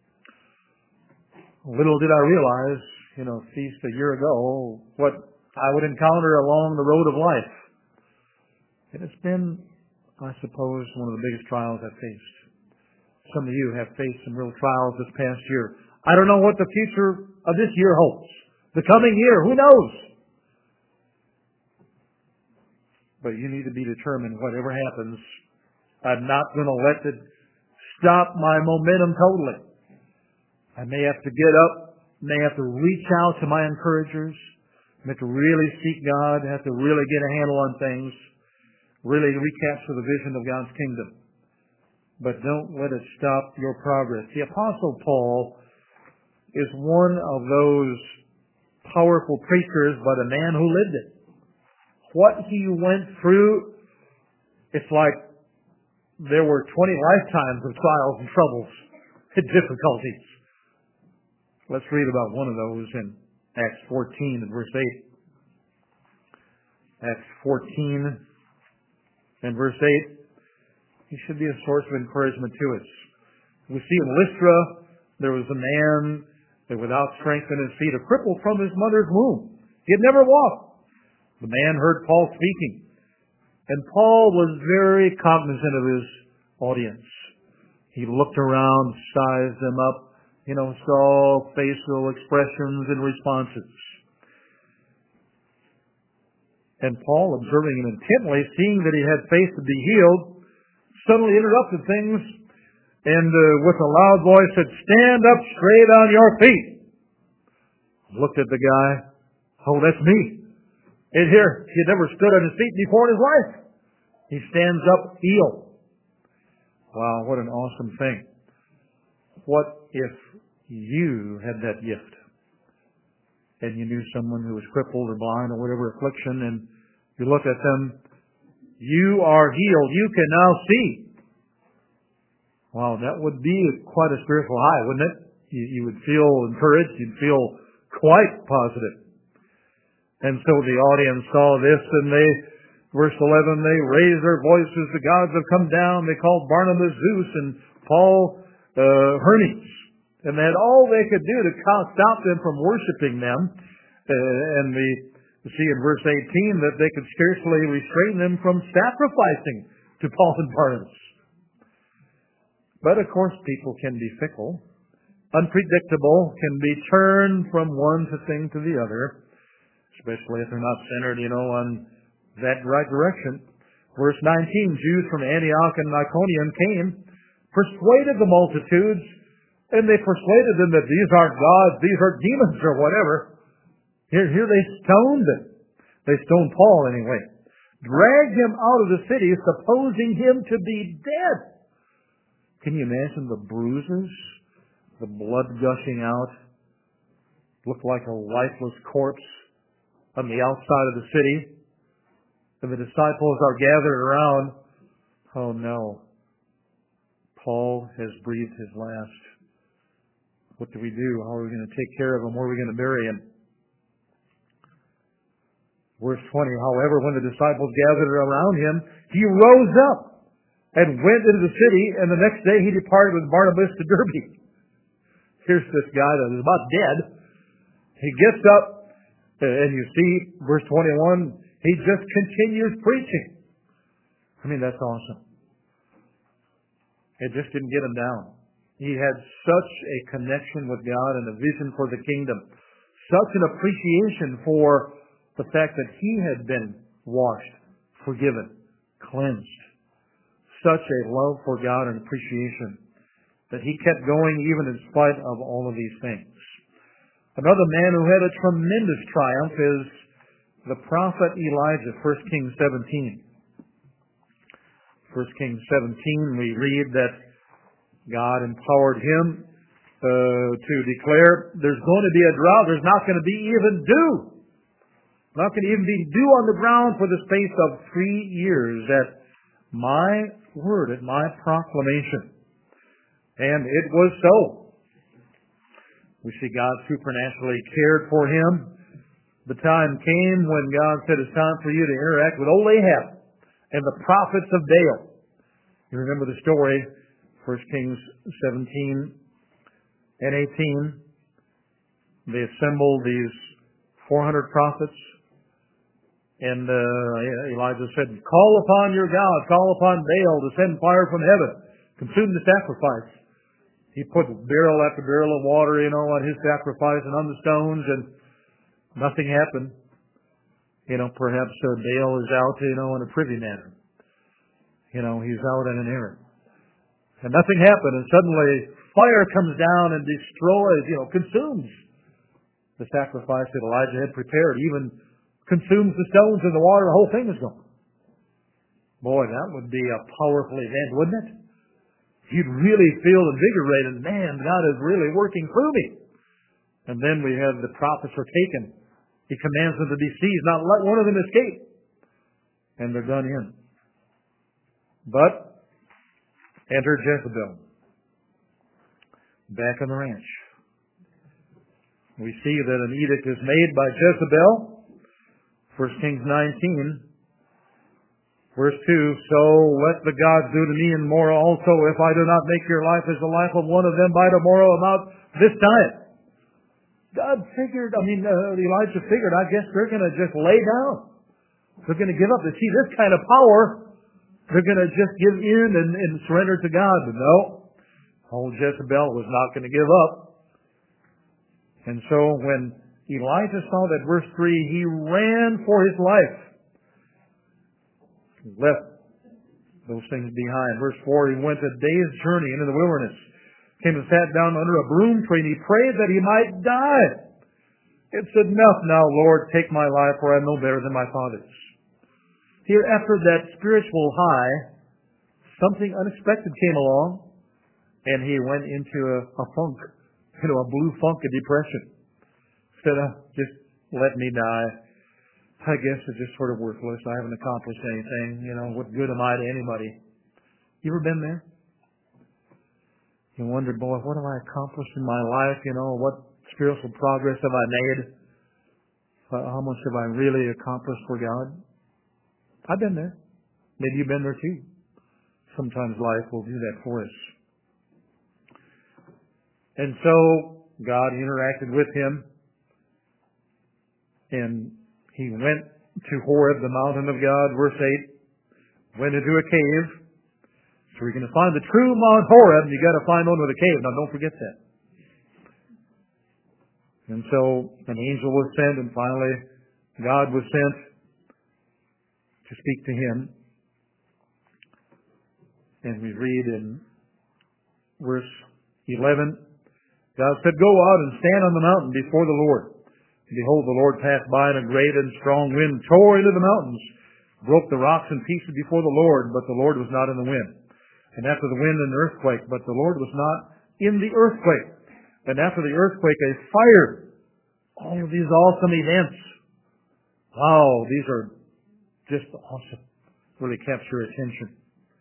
Little did I realize, you know, feast a year ago, what I would encounter along the road of life. It has been, I suppose, one of the biggest trials I've faced. Some of you have faced some real trials this past year. I don't know what the future of this year holds. The coming year, who knows? But you need to be determined, whatever happens, I'm not going to let it stop my momentum totally. I may have to get up, may have to reach out to my encouragers, may have to really seek God, have to really get a handle on things, really recapture the vision of God's kingdom. But don't let it stop your progress. The Apostle Paul is one of those powerful preachers, but a man who lived it. What he went through, it's like there were twenty lifetimes of trials and troubles and difficulties. Let's read about one of those in Acts fourteen and verse eight. Acts fourteen and verse eight. He should be a source of encouragement to us. We see in Lystra, there was a man that without strength in his feet, a cripple from his mother's womb. He had never walked. The man heard Paul speaking, and Paul was very cognizant of his audience. He looked around, sized them up, you know, saw facial expressions and responses. And Paul, observing him intently, seeing that he had faith to be healed, suddenly interrupted things and uh, with a loud voice said, "Stand up straight on your feet." Looked at the guy. Oh, that's me. And here, he had never stood on his feet before in his life. He stands up, healed. Wow, what an awesome thing. What if you had that gift and you knew someone who was crippled or blind or whatever affliction, and you look at them, you are healed, you can now see. Wow, that would be quite a spiritual high, wouldn't it? You, you would feel encouraged, you'd feel quite positive. And so the audience saw this, and they, verse eleven, they raised their voices, the gods have come down, they called Barnabas Zeus and Paul uh, Hermes. And they had all they could do to stop them from worshiping them. Uh, and we see in verse eighteen that they could scarcely restrain them from sacrificing to Paul and Barnabas. But of course people can be fickle, unpredictable, can be turned from one thing to the other, especially if they're not centered, you know, on that right direction. Verse nineteen, Jews from Antioch and Iconium came, persuaded the multitudes, and they persuaded them that these aren't gods, these are demons or whatever. Here, here they stoned them. They stoned Paul anyway. Dragged him out of the city, supposing him to be dead. Can you imagine the bruises, the blood gushing out? Looked like a lifeless corpse on the outside of the city. And the disciples are gathered around. Oh no. Paul has breathed his last. What do we do? How are we going to take care of him? Where are we going to bury him? Verse twenty, however, when the disciples gathered around him, he rose up and went into the city, and the next day he departed with Barnabas to Derbe. Here's this guy that is about dead. He gets up, and you see, verse twenty-one, he just continues preaching. I mean, that's awesome. It just didn't get him down. He had such a connection with God and a vision for the kingdom. Such an appreciation for the fact that he had been washed, forgiven, cleansed. Such a love for God and appreciation that he kept going even in spite of all of these things. Another man who had a tremendous triumph is the prophet Elijah, First Kings seventeen. First Kings seventeen, we read that God empowered him uh, to declare there's going to be a drought. There's not going to be even dew. Not going to even be dew on the ground for the space of three years at my word, at my proclamation. And it was so. We see God supernaturally cared for him. The time came when God said it's time for you to interact with old Ahab and the prophets of Baal. You remember the story, First Kings seventeen and eighteen. They assembled these four hundred prophets, and uh, Elijah said, call upon your God, call upon Baal to send fire from heaven, consume the sacrifice. He put barrel after barrel of water, you know, on his sacrifice and on the stones, and nothing happened. You know, perhaps uh, Baal is out, you know, in a privy matter. You know, he's out on an errand. And nothing happened, and suddenly fire comes down and destroys, you know, consumes the sacrifice that Elijah had prepared, even consumes the stones and the water, the whole thing is gone. Boy, that would be a powerful event, wouldn't it? You'd really feel invigorated. Man, God is really working through me. And then we have the prophets are taken. He commands them to be seized, not let one of them escape. And they're done in. But enter Jezebel. Back on the ranch. We see that an edict is made by Jezebel. First Kings nineteen. Verse two, so let the gods do to me and more also if I do not make your life as the life of one of them by tomorrow about this time. God figured, I mean, uh, Elijah figured, I guess they're going to just lay down. They're going to give up. They see this kind of power, they're going to just give in and, and surrender to God. But no, old Jezebel was not going to give up. And so when Elijah saw that, verse three, he ran for his life. Left those things behind. Verse four, he went a day's journey into the wilderness. Came and sat down under a broom tree, and he prayed that he might die. It said, enough now, Lord, take my life, for I am no better than my fathers. Here, after that spiritual high, something unexpected came along, and he went into a, a funk, you know, a blue funk, a depression. Said, uh, just let me die. I guess it's just sort of worthless. I haven't accomplished anything. You know, what good am I to anybody? You ever been there? You wondered, boy, what have I accomplished in my life? You know, what spiritual progress have I made? Uh, how much have I really accomplished for God? I've been there. Maybe you've been there too. Sometimes life will do that for us. And so God interacted with him, and he went to Horeb, the mountain of God, verse eight, went into a cave. So we're going to find the true Mount Horeb, and you've got to find one with a cave. Now don't forget that. And so an angel was sent, and finally God was sent to speak to him. And we read in verse eleven, God said, "Go out and stand on the mountain before the Lord. And behold, the Lord passed by, and a great and strong wind tore into the mountains, broke the rocks in pieces before the Lord, but the Lord was not in the wind. And after the wind, an earthquake, but the Lord was not in the earthquake. And after the earthquake, a fire." All of these awesome events. Wow, these are just awesome. Really capture attention.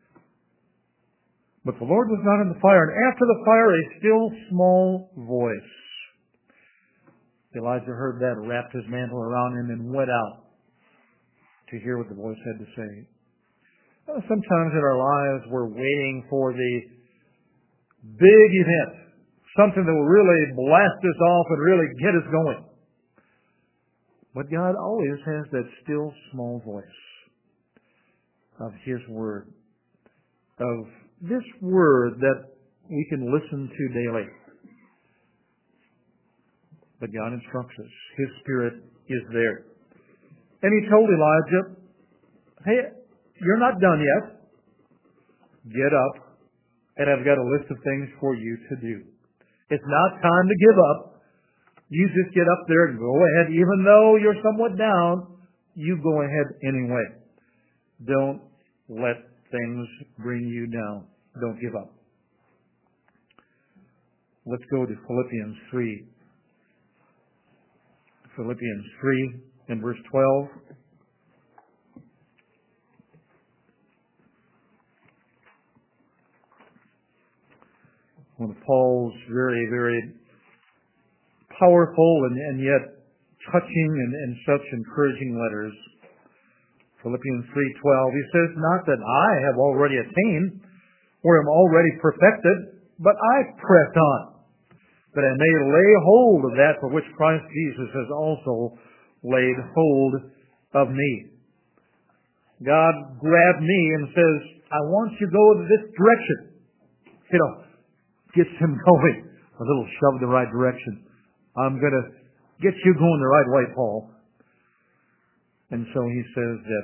But the Lord was not in the fire, and after the fire, a still small voice. Elijah heard that, wrapped his mantle around him, and went out to hear what the voice had to say. Well, sometimes in our lives, we're waiting for the big event, something that will really blast us off and really get us going. But God always has that still small voice of His Word, of this Word that we can listen to daily. But God instructs us. His Spirit is there. And He told Elijah, "Hey, you're not done yet. Get up, and I've got a list of things for you to do. It's not time to give up. You just get up there and go ahead. Even though you're somewhat down, you go ahead anyway. Don't let things bring you down. Don't give up." Let's go to Philippians three. Philippians three and verse twelve. One of Paul's very, very powerful and, and yet touching and, and such encouraging letters. Philippians three twelve, he says, "Not that I have already attained or am already perfected, but I press on, that I may lay hold of that for which Christ Jesus has also laid hold of me." God grabbed me and says, "I want you to go to this direction." You know, gets him going. A little shove in the right direction. I'm going to get you going the right way, Paul. And so he says that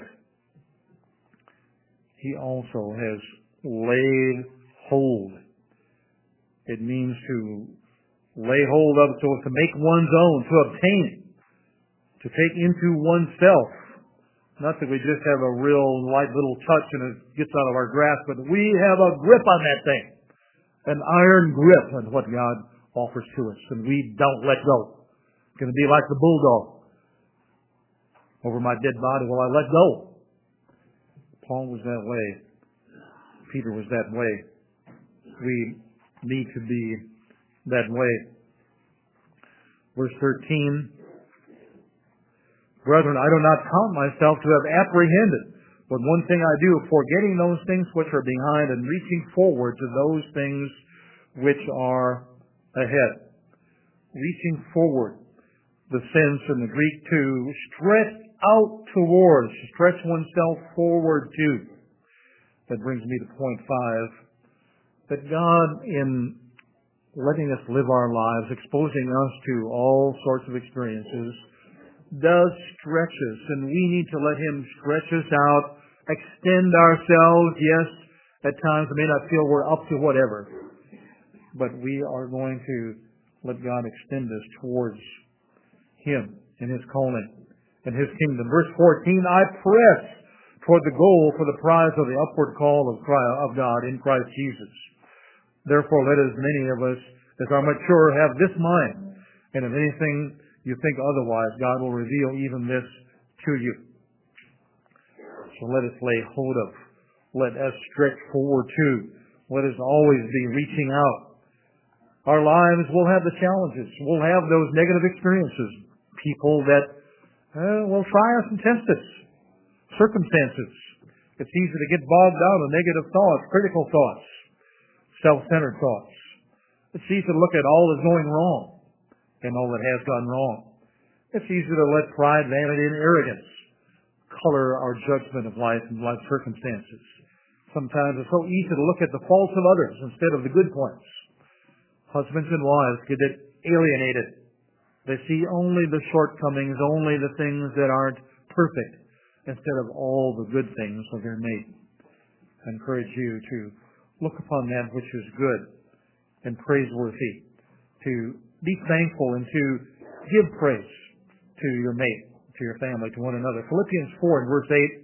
he also has laid hold. It means to lay hold of, so to make one's own, to obtain, to take into oneself. Not that we just have a real light little touch and it gets out of our grasp, but we have a grip on that thing. An iron grip on what God offers to us, and we don't let go. It's going to be like the bulldog. Over my dead body, will I let go? Paul was that way. Peter was that way. We need to be that way. Verse thirteen, "Brethren, I do not count myself to have apprehended, but one thing I do, forgetting those things which are behind and reaching forward to those things which are ahead." Reaching forward. The sense in the Greek to stretch out towards, stretch oneself forward to. That brings me to point five. That God, in letting us live our lives, exposing us to all sorts of experiences, does stretch us, and we need to let Him stretch us out, extend ourselves. Yes, at times we may not feel we're up to whatever, but we are going to let God extend us towards Him and His calling and His kingdom. Verse fourteen, "I press toward the goal for the prize of the upward call of Christ, of God in Christ Jesus. Therefore, let as many of us as are mature have this mind, and if anything you think otherwise, God will reveal even this to you. So let us lay hold of, let us stretch forward to, let us always be reaching out. Our lives will have the challenges, we'll have those negative experiences, people that uh, will try us and test us, circumstances. It's easy to get bogged down in negative thoughts, critical thoughts, self-centered thoughts. It's easy to look at all that's going wrong and all that has gone wrong. It's easy to let pride, vanity, and arrogance color our judgment of life and life circumstances. Sometimes it's so easy to look at the faults of others instead of the good points. Husbands and wives get alienated. They see only the shortcomings, only the things that aren't perfect, instead of all the good things of their mate. I encourage you to look upon that which is good and praiseworthy, to be thankful and to give praise to your mate, to your family, to one another. Philippians four and verse eight,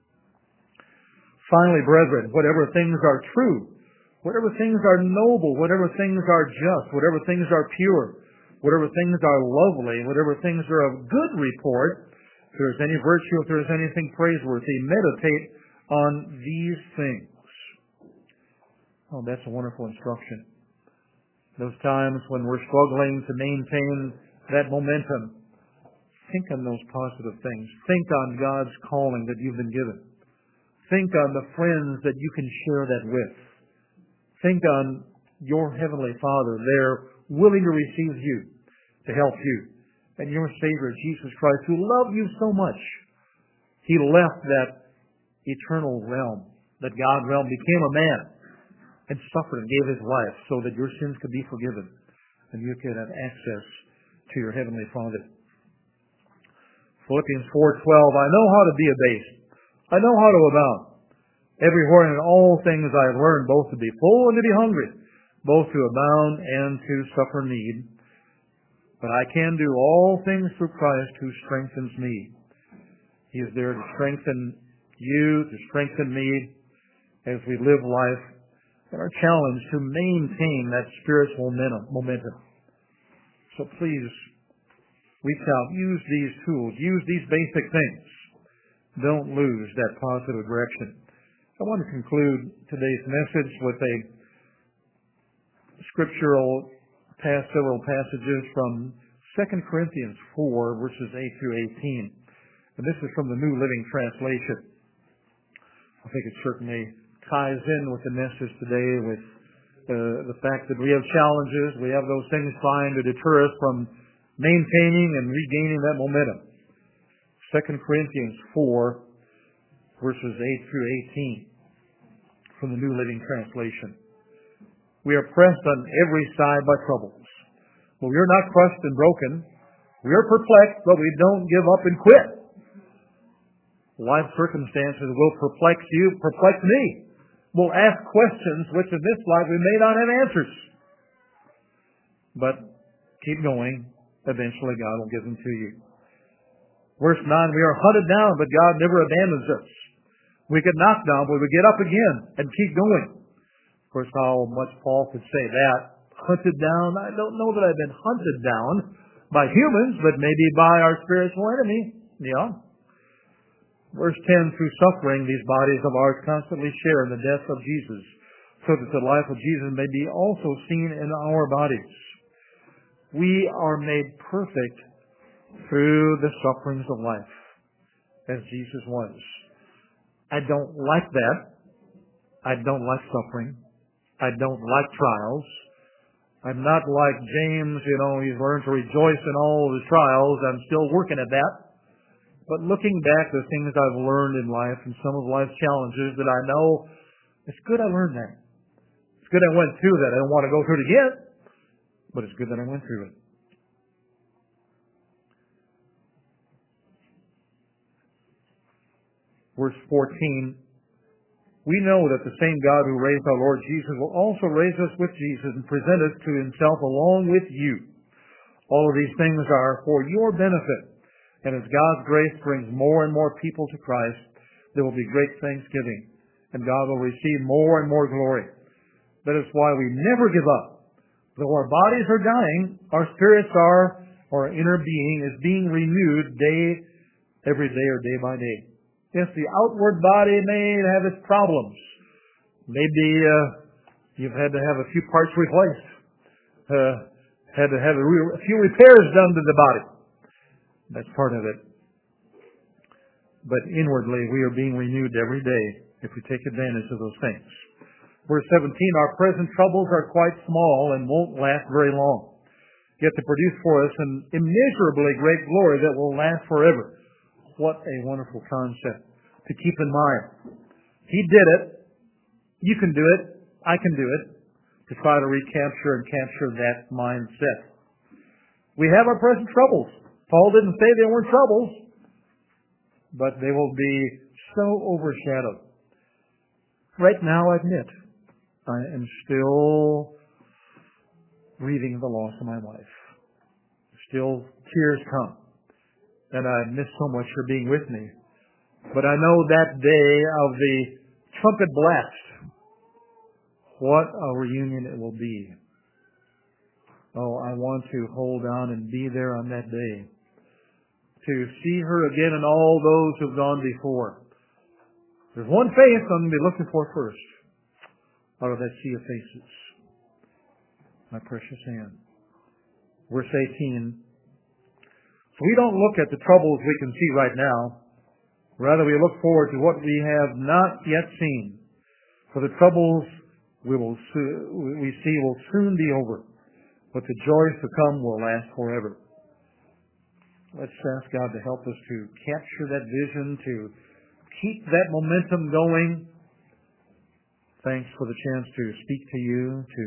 finally, brethren, whatever things are true, whatever things are noble, whatever things are just, whatever things are pure, whatever things are lovely, whatever things are of good report, if there is any virtue, if there is anything praiseworthy, meditate on these things. Oh, that's a wonderful instruction. Those times when we're struggling to maintain that momentum, think on those positive things. Think on God's calling that you've been given. Think on the friends that you can share that with. Think on your Heavenly Father there willing to receive you, to help you, and your Savior, Jesus Christ, who loved you so much. He left that eternal realm, that God realm, became a man, and suffered and gave His life so that your sins could be forgiven, and you could have access to your Heavenly Father. Philippians four twelve, I know how to be abased. I know how to abound. Everywhere and in all things I have learned both to be full and to be hungry, both to abound and to suffer need. But I can do all things through Christ who strengthens me. He is there to strengthen you, to strengthen me as we live life and are challenged to maintain that spiritual momentum. So please, reach out, use these tools, use these basic things. Don't lose that positive direction. I want to conclude today's message with a scriptural past several passages from Second Corinthians four, verses eight through eighteen. And this is from the New Living Translation. I think it certainly ties in with the message today, with uh, the fact that we have challenges, we have those things trying to deter us from maintaining and regaining that momentum. Second Corinthians four, verses eight through eighteen, from the New Living Translation. We are pressed on every side by troubles, but we are not crushed and broken. We are perplexed, but we don't give up and quit. Life circumstances will perplex you, perplex me. We'll ask questions which in this life we may not have answers. But keep going. Eventually God will give them to you. Verse nine, we are hunted down, but God never abandons us. We get knocked down, but we get up again and keep going. Of course, how much Paul could say that. Hunted down, I don't know that I've been hunted down by humans, but maybe by our spiritual enemy. Yeah. Verse ten, through suffering, these bodies of ours constantly share in the death of Jesus, so that the life of Jesus may be also seen in our bodies. We are made perfect through the sufferings of life, as Jesus was. I don't like that. I don't like suffering. I don't like trials. I'm not like James, you know, he's learned to rejoice in all of his trials. I'm still working at that. But looking back, the things I've learned in life and some of life's challenges that I know, it's good I learned that. It's good I went through that. I don't want to go through it again, but it's good that I went through it. Verse fourteen, we know that the same God who raised our Lord Jesus will also raise us with Jesus and present us to Himself along with you. All of these things are for your benefit. And as God's grace brings more and more people to Christ, there will be great thanksgiving, and God will receive more and more glory. That is why we never give up. Though our bodies are dying, our spirits are, or our inner being is being renewed day, every day or day by day. Yes, the outward body may have its problems. Maybe uh, you've had to have a few parts replaced, uh, had to have a, re- a few repairs done to the body. That's part of it. But inwardly, we are being renewed every day if we take advantage of those things. Verse seventeen, our present troubles are quite small and won't last very long, yet to produce for us an immeasurably great glory that will last forever. What a wonderful concept to keep in mind. He did it. You can do it. I can do it. To try to recapture and capture that mindset. We have our present troubles. Paul didn't say they weren't troubles, but they will be so overshadowed. Right now, I admit, I am still grieving the loss of my wife. Still, tears come. And I miss so much her being with me. But I know that day of the trumpet blast, what a reunion it will be. Oh, I want to hold on and be there on that day. To see her again and all those who have gone before. There's one face I'm going to be looking for first out of that sea of faces. My precious Anne. Verse eighteen. So we don't look at the troubles we can see right now. Rather, we look forward to what we have not yet seen. For the troubles we will so- we see will soon be over, but the joys to come will last forever. Let's ask God to help us to capture that vision, to keep that momentum going. Thanks for the chance to speak to you, to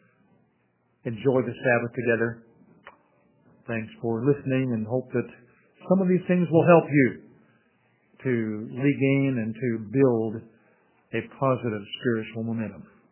enjoy the Sabbath together. Thanks for listening, and hope that some of these things will help you to regain and to build a positive spiritual momentum.